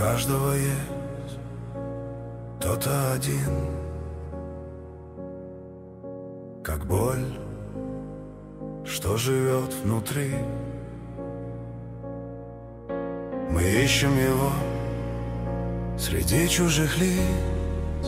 каждого есть кто-то один, как боль, что живет внутри. Мы ищем его среди чужих лиц,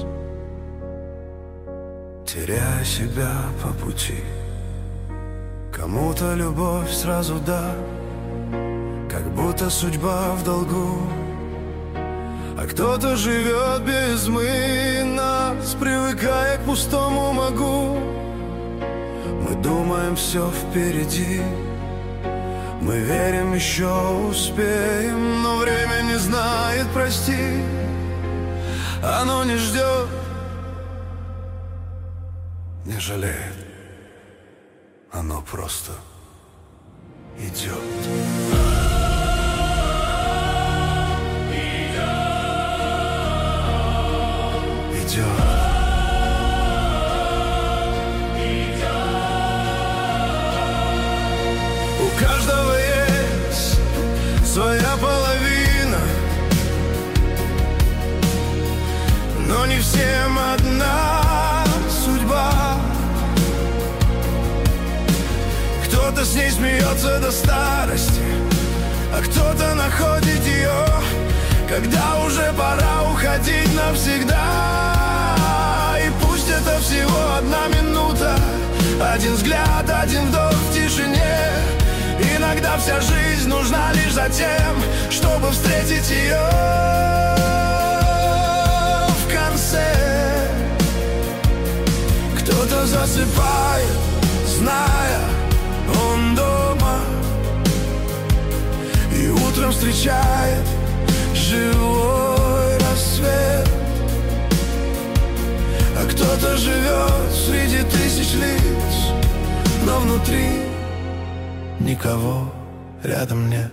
теряя себя по пути. Кому-то любовь сразу да, как будто судьба в долгу, а кто-то живет без нас, привыкая к пустому могу. Мы думаем, все впереди, мы верим, еще успеем, но время не знает прости, оно не ждет, не жалеет, оно просто идет. У каждого есть своя половина, но не всем одна судьба. Кто-то с ней смеется до старости, а кто-то находит ее, когда уже пора уходить навсегда. И пусть это всего одна минута, один взгляд, один вдох в тишине. Иногда вся жизнь нужна лишь за тем, чтобы встретить ее в конце. Кто-то засыпает, зная, он дома, и утром встречает живой рассвет. А кто-то живет среди тысяч лиц, но внутри никого рядом нет.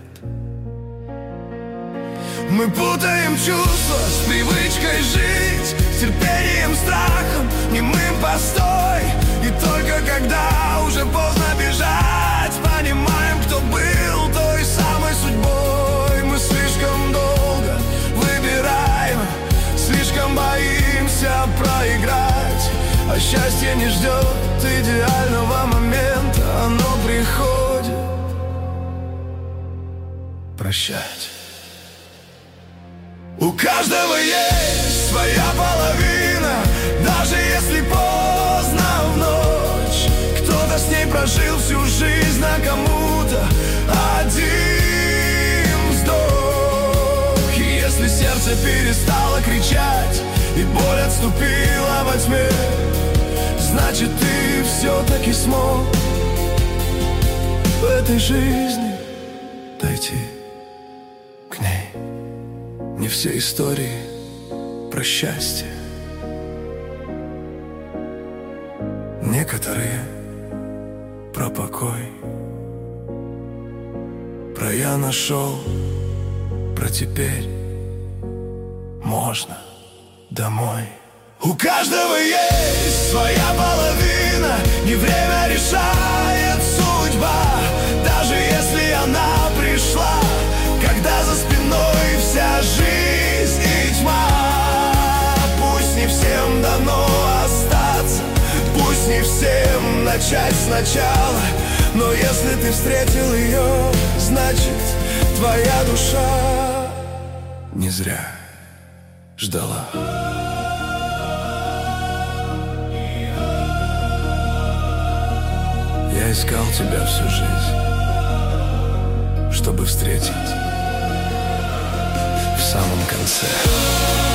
Мы путаем чувства с привычкой жить, с терпением, страхом, немым постой. И только когда уже поздно бежать, понимаем, кто был той самой судьбой. Мы слишком долго выбираем, слишком боимся проиграть. А счастье не ждет идеального момента, оно приходит прощать. У каждого есть своя половина, даже если поздно в ночь. Кто-то с ней прожил всю жизнь, а кому-то один вздох. И если сердце перестало кричать и боль отступила во тьме, значит, ты все-таки смог в этой жизни дойти к ней. Не все истории про счастье, некоторые про покой, про я нашел, про теперь можно домой. У каждого есть своя половина, не время решает судьба, даже если она пришла, когда за спиной вся жизнь и тьма. Пусть не всем дано остаться, пусть не всем начать сначала, но если ты встретил ее, значит, твоя душа не зря ждала. Я искал тебя всю жизнь, чтобы встретить в самом конце.